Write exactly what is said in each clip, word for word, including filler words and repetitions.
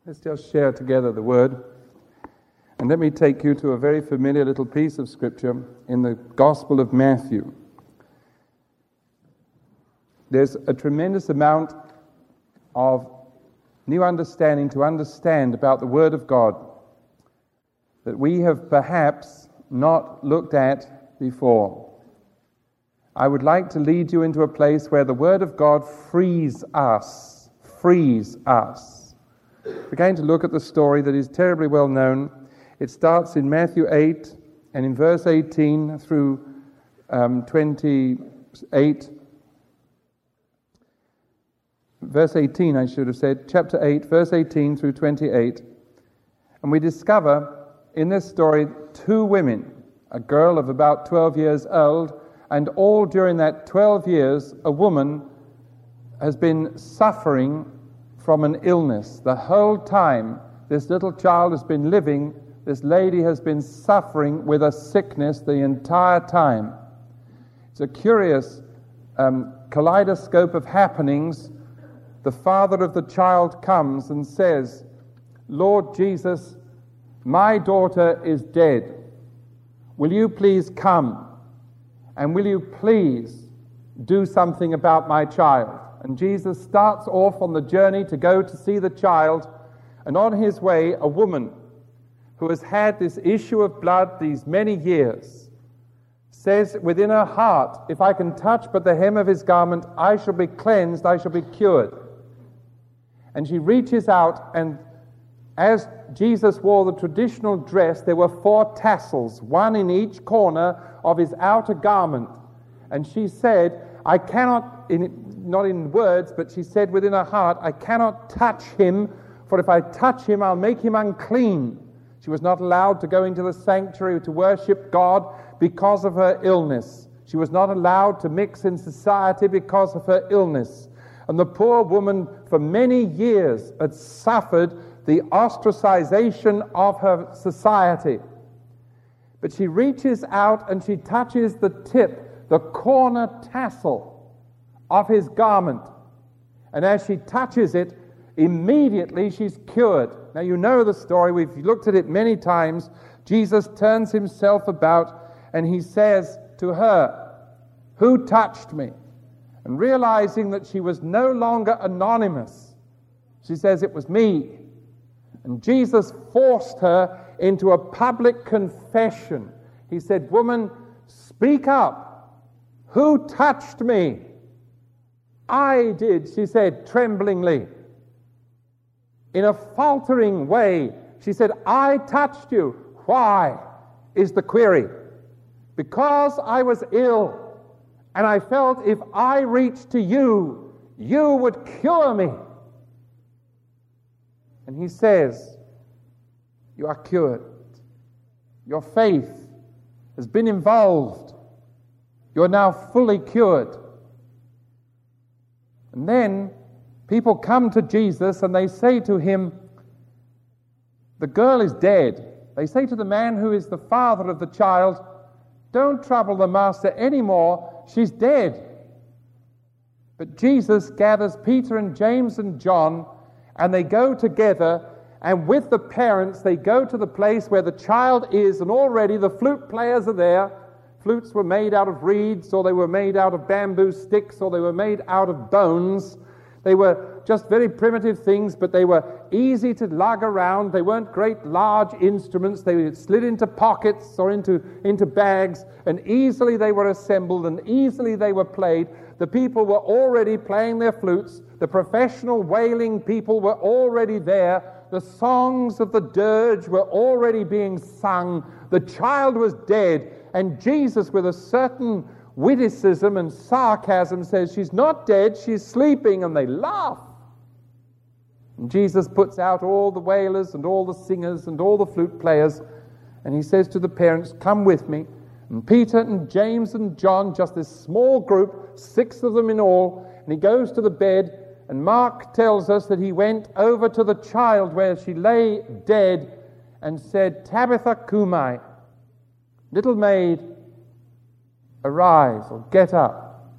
Let's just share together the word. And let me take you to a very familiar little piece of scripture in the Gospel of Matthew. There's a tremendous amount of new understanding to understand about the Word of God that we have perhaps not looked at before. I would like to lead you into a place where the Word of God frees us, frees us. We're going to look at the story that is terribly well known. It starts in Matthew eight, and in verse eighteen through um, twenty-eight. Verse eighteen, I should have said, chapter eight, verse eighteen through twenty-eight. And we discover in this story two women, a girl of about twelve years old, and all during that twelve years, a woman has been suffering from an illness. The whole time this little child has been living, this lady has been suffering with a sickness the entire time. It's a curious um, kaleidoscope of happenings. The father of the child comes and says, "Lord Jesus, my daughter is dead. Will you please come? And will you please do something about my child?" And Jesus starts off on the journey to go to see the child. And on his way, a woman who has had this issue of blood these many years says within her heart, "If I can touch but the hem of his garment, I shall be cleansed, I shall be cured." And she reaches out, and as Jesus wore the traditional dress, there were four tassels, one in each corner of his outer garment. And she said, I cannot, in, not in words, but she said within her heart, I cannot touch him, for if I touch him, I'll make him unclean. She was not allowed to go into the sanctuary to worship God because of her illness. She was not allowed to mix in society because of her illness. And the poor woman, for many years, had suffered the ostracization of her society. But she reaches out and she touches the tip, the corner tassel of his garment. And as she touches it, immediately she's cured. Now you know the story, we've looked at it many times. Jesus turns himself about and he says to her, "Who touched me?" And realizing that she was no longer anonymous, she says, "It was me." And Jesus forced her into a public confession. He said, "Woman, speak up. Who touched me?" "I did," she said tremblingly. In a faltering way, she said, "I touched you." Why is the query? Because I was ill. And I felt if I reached to you, you would cure me. And he says, you are cured. Your faith has been involved. You're now fully cured. And then people come to Jesus and they say to him, the girl is dead. They say to the man who is the father of the child, don't trouble the master anymore. She's dead. But Jesus gathers Peter and James and John, and they go together, and with the parents, they go to the place where the child is, and already the flute players are there. Flutes were made out of reeds, or they were made out of bamboo sticks, or they were made out of bones. They were just very primitive things, but they were easy to lug around. They weren't great large instruments. They slid into pockets or into, into bags, and easily they were assembled and easily they were played. The people were already playing their flutes. The professional wailing people were already there. The songs of the dirge were already being sung. The child was dead, and Jesus, with a certain witticism and sarcasm, says, she's not dead, she's sleeping, and they laugh. And Jesus puts out all the wailers and all the singers and all the flute players, and he says to the parents, come with me. And Peter and James and John, just this small group, six of them in all, and he goes to the bed, and Mark tells us that he went over to the child where she lay dead and said, Tabitha Cumi, little maid, arise, or get up.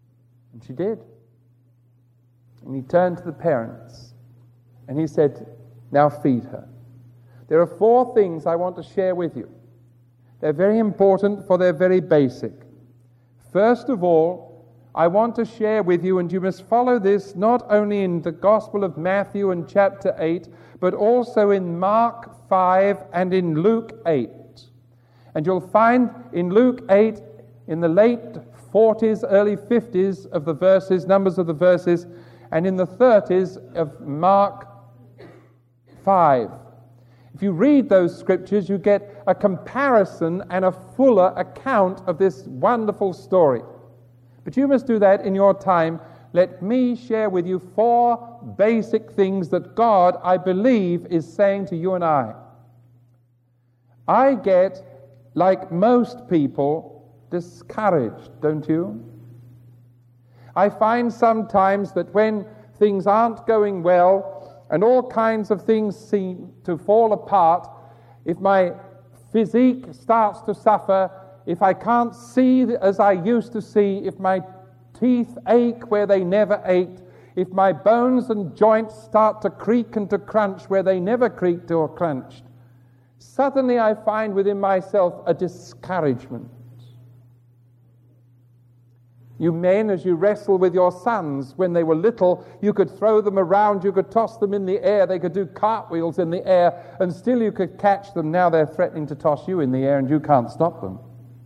And she did. And he turned to the parents and he said, Now feed her. There are four things I want to share with you. They're very important, for they're very basic. First of all, I want to share with you, and you must follow this not only in the Gospel of Matthew and chapter eight, but also in Mark five and in Luke eight. And you'll find in Luke eight, in the late forties, early fifties of the verses, numbers of the verses, and in the thirties of Mark five. If you read those scriptures, you get a comparison and a fuller account of this wonderful story. But you must do that in your time. Let me share with you four basic things that God, I believe, is saying to you and I. I get, like most people, discouraged, don't you? I find sometimes that when things aren't going well, and all kinds of things seem to fall apart, if my physique starts to suffer, if I can't see as I used to see, if my teeth ache where they never ached, if my bones and joints start to creak and to crunch where they never creaked or crunched, suddenly I find within myself a discouragement. You men, as you wrestle with your sons when they were little, you could throw them around, you could toss them in the air, they could do cartwheels in the air, and still you could catch them. Now they're threatening to toss you in the air and you can't stop them.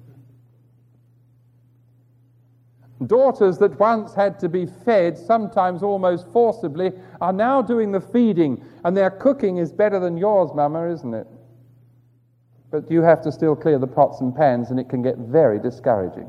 Daughters that once had to be fed, sometimes almost forcibly, are now doing the feeding, and their cooking is better than yours, Mama, isn't it? But you have to still clear the pots and pans, and it can get very discouraging.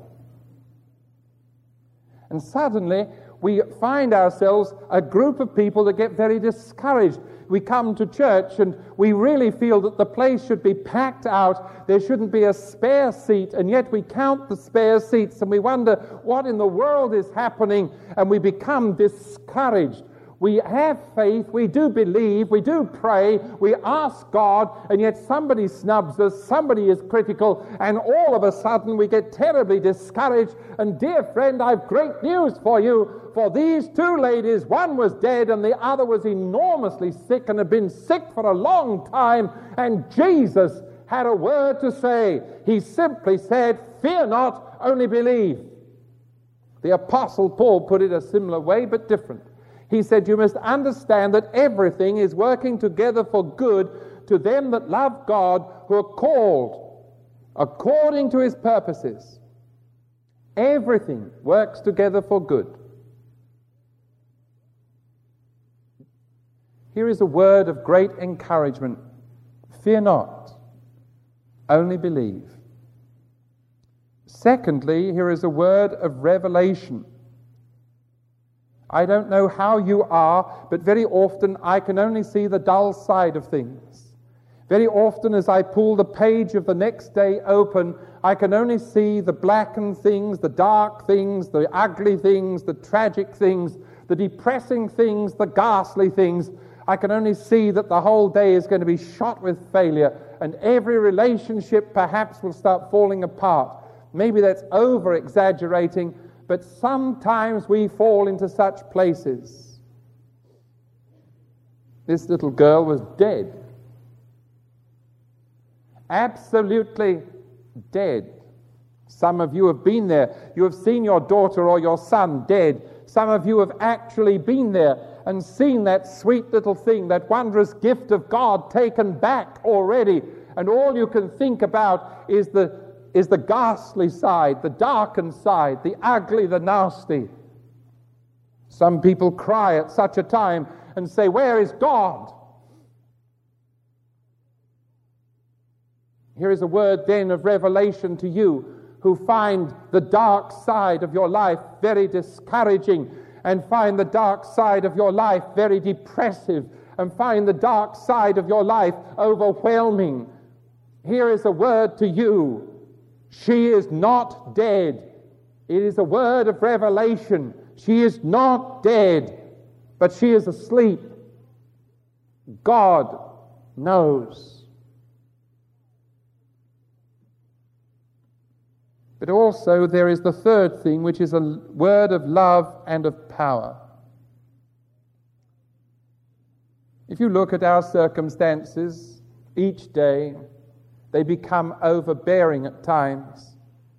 And suddenly, we find ourselves a group of people that get very discouraged. We come to church and we really feel that the place should be packed out. There shouldn't be a spare seat, and yet we count the spare seats and we wonder what in the world is happening, and we become discouraged. We have faith, we do believe, we do pray, we ask God, and yet somebody snubs us, somebody is critical, and all of a sudden we get terribly discouraged. And dear friend, I've great news for you. For these two ladies, one was dead and the other was enormously sick and had been sick for a long time, and Jesus had a word to say. He simply said, "Fear not, only believe." The Apostle Paul put it a similar way, but different. He said, you must understand that everything is working together for good to them that love God, who are called according to his purposes. Everything works together for good. Here is a word of great encouragement. Fear not, only believe. Secondly, here is a word of revelation. I don't know how you are, but very often I can only see the dull side of things. Very often as I pull the page of the next day open, I can only see the blackened things, the dark things, the ugly things, the tragic things, the depressing things, the ghastly things. I can only see that the whole day is going to be shot with failure, and every relationship perhaps will start falling apart. Maybe that's over-exaggerating, but sometimes we fall into such places. This little girl was dead. Absolutely dead. Some of you have been there. You have seen your daughter or your son dead. Some of you have actually been there and seen that sweet little thing, that wondrous gift of God taken back already. And all you can think about is the is the ghastly side, the darkened side, the ugly, the nasty. Some people cry at such a time and say, where is God? Here is a word then of revelation to you who find the dark side of your life very discouraging, and find the dark side of your life very depressive, and find the dark side of your life overwhelming. Here is a word to you. She is not dead. It is a word of revelation. She is not dead, but she is asleep. God knows. But also there is the third thing, which is a word of love and of power. If you look at our circumstances each day, they become overbearing at times.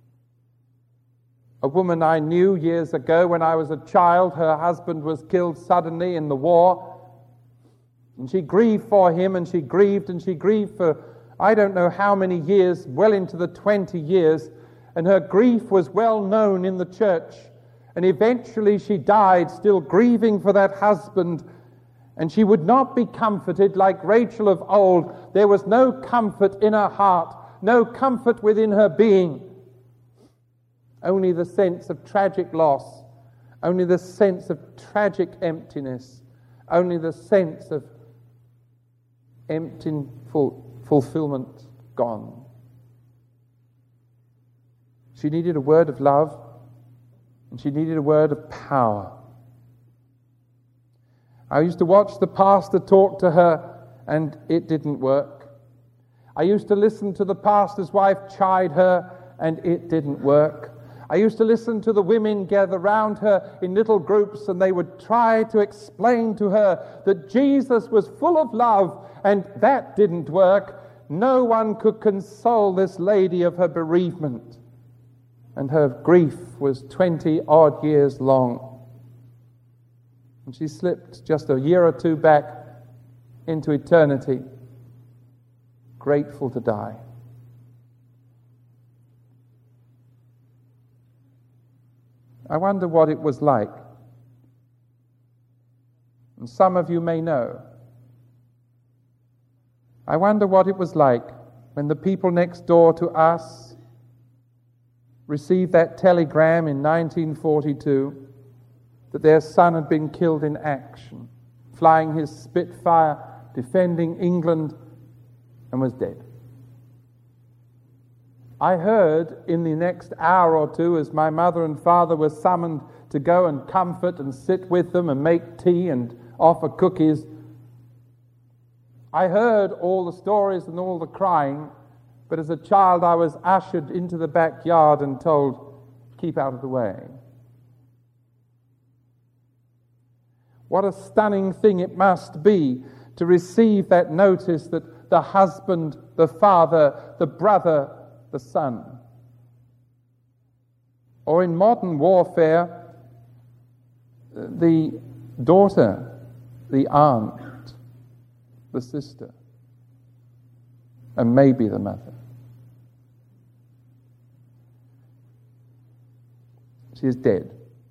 A woman I knew years ago when I was a child, her husband was killed suddenly in the war, and she grieved for him, and she grieved, and she grieved for I don't know how many years, well into the twenty years, and her grief was well known in the church. And eventually she died still grieving for that husband, and she would not be comforted like Rachel of old. There was no comfort in her heart, no comfort within her being. Only the sense of tragic loss, only the sense of tragic emptiness, only the sense of empty fulfillment gone. She needed a word of love, and she needed a word of power. I used to watch the pastor talk to her, and it didn't work. I used to listen to the pastor's wife chide her, and it didn't work. I used to listen to the women gather round her in little groups, and they would try to explain to her that Jesus was full of love, and that didn't work. No one could console this lady of her bereavement, and her grief was twenty odd years long. And she slipped just a year or two back into eternity, grateful to die. I wonder what it was like. And some of you may know. I wonder what it was like when the people next door to us received that telegram in nineteen forty-two that their son had been killed in action, flying his Spitfire, defending England, and was dead. I heard in the next hour or two, as my mother and father were summoned to go and comfort and sit with them and make tea and offer cookies, I heard all the stories and all the crying, but as a child I was ushered into the backyard and told, keep out of the way. What a stunning thing it must be to receive that notice that the husband, the father, the brother, the son. Or in modern warfare, the daughter, the aunt, the sister, and maybe the mother. She is dead.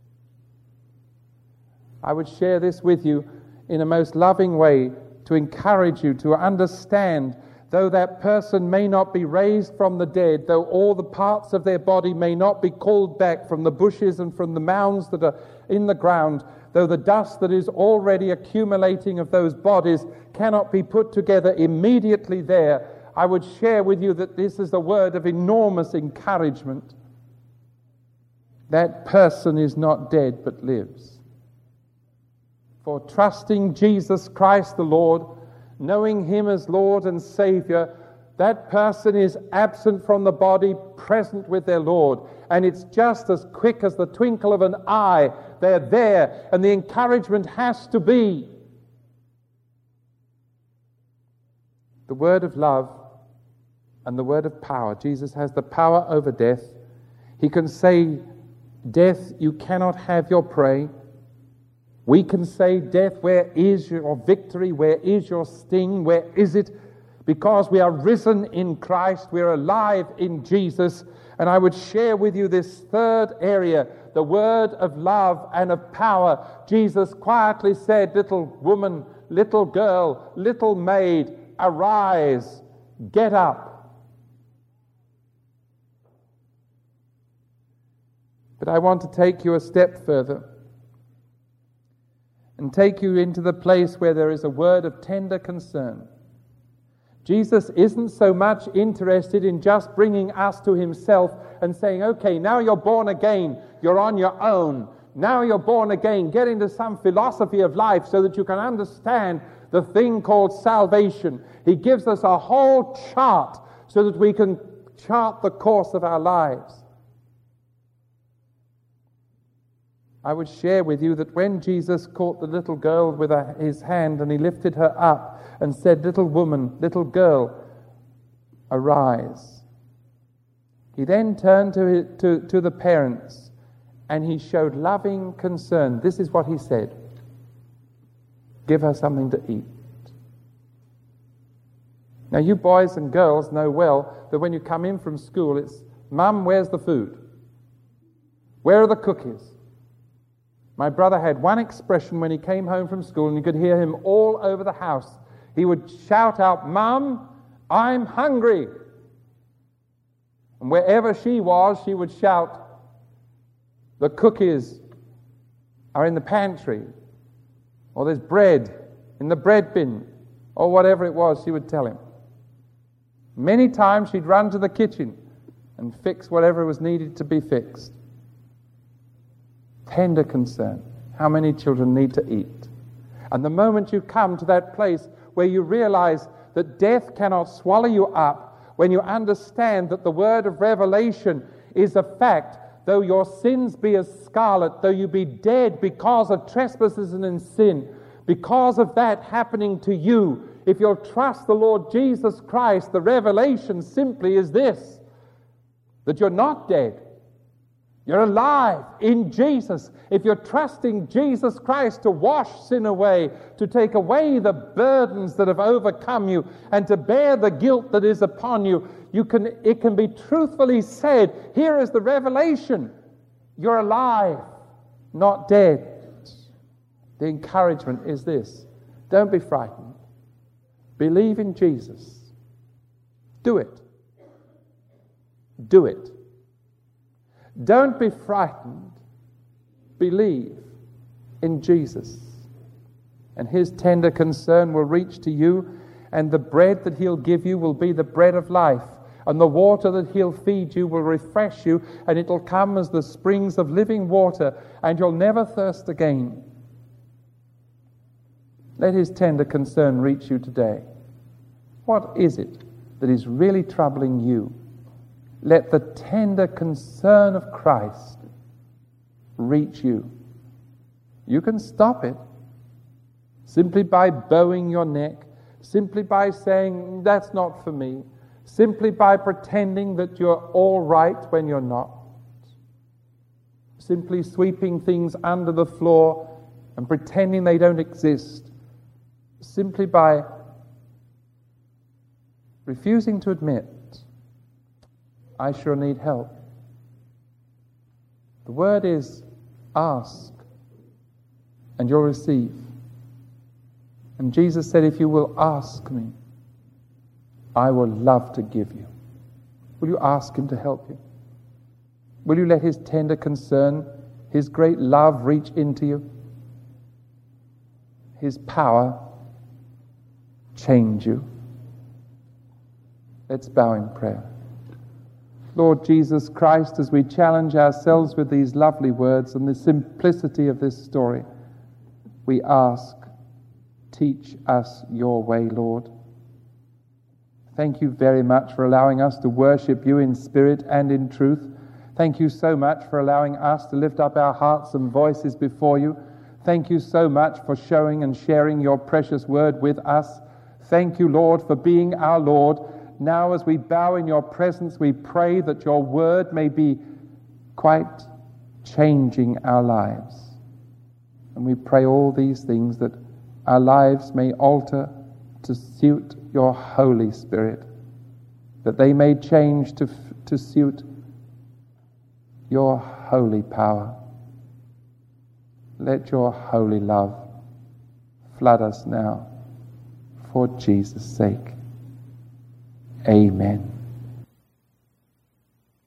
I would share this with you in a most loving way to encourage you to understand, though that person may not be raised from the dead, though all the parts of their body may not be called back from the bushes and from the mounds that are in the ground, though the dust that is already accumulating of those bodies cannot be put together immediately there, I would share with you that this is a word of enormous encouragement. That person is not dead but lives. For trusting Jesus Christ the Lord, knowing Him as Lord and Savior, that person is absent from the body, present with their Lord. And it's just as quick as the twinkle of an eye. They're there, and the encouragement has to be the word of love and the word of power. Jesus has the power over death. He can say, death, you cannot have your prey. We can say, death, where is your victory? Where is your sting? Where is it? Because we are risen in Christ, we're alive in Jesus. And I would share with you this third area, the word of love and of power. Jesus quietly said, little woman, little girl, little maid, arise, get up. But I want to take you a step further and take you into the place where there is a word of tender concern. Jesus isn't so much interested in just bringing us to Himself and saying, okay, now you're born again, you're on your own. Now you're born again, get into some philosophy of life so that you can understand the thing called salvation. He gives us a whole chart so that we can chart the course of our lives. I would share with you that when Jesus caught the little girl with a, his hand and he lifted her up and said, "Little woman, little girl, arise." He then turned to, his, to, to the parents and he showed loving concern. This is what he said: "Give her something to eat." Now you boys and girls know well that when you come in from school, it's, "Mum, where's the food? Where are the cookies?" My brother had one expression when he came home from school, and you could hear him all over the house. He would shout out, "Mum, I'm hungry." And wherever she was, she would shout, "The cookies are in the pantry," or "There's bread in the bread bin," or whatever it was she would tell him. Many times she'd run to the kitchen and fix whatever was needed to be fixed. Tender concern. How many children need to eat? And the moment you come to that place where you realize that death cannot swallow you up, when you understand that the word of revelation is a fact, though your sins be as scarlet, though you be dead because of trespasses and in sin, because of that happening to you, if you'll trust the Lord Jesus Christ, the revelation simply is this: that you're not dead. You're alive in Jesus. If you're trusting Jesus Christ to wash sin away, to take away the burdens that have overcome you, and to bear the guilt that is upon you, you can, it can be truthfully said, here is the revelation: you're alive, not dead. The encouragement is this: don't be frightened. Believe in Jesus. Do it. Do it. Don't be frightened. Believe in Jesus. And his tender concern will reach to you, and the bread that he'll give you will be the bread of life, and the water that he'll feed you will refresh you, and it'll come as the springs of living water, and you'll never thirst again. Let his tender concern reach you today. What is it that is really troubling you? Let the tender concern of Christ reach you. You can stop it simply by bowing your neck, simply by saying, "That's not for me," simply by pretending that you're all right when you're not, simply sweeping things under the floor and pretending they don't exist, simply by refusing to admit, "I sure need help." The word is, ask and you'll receive. And Jesus said, if you will ask me, I will love to give you. Will you ask him to help you? Will you let his tender concern, his great love reach into you? His power change you? Let's bow in prayer. Lord Jesus Christ, as we challenge ourselves with these lovely words and the simplicity of this story, we ask, teach us your way, Lord. Thank you very much for allowing us to worship you in spirit and in truth. Thank you so much for allowing us to lift up our hearts and voices before you. Thank you so much for showing and sharing your precious word with us. Thank you, Lord, for being our Lord. Now, as we bow in your presence, we pray that your word may be quite changing our lives. And we pray all these things, that our lives may alter to suit your Holy Spirit, that they may change to, to suit your holy power. Let your holy love flood us now, for Jesus' sake. Amen.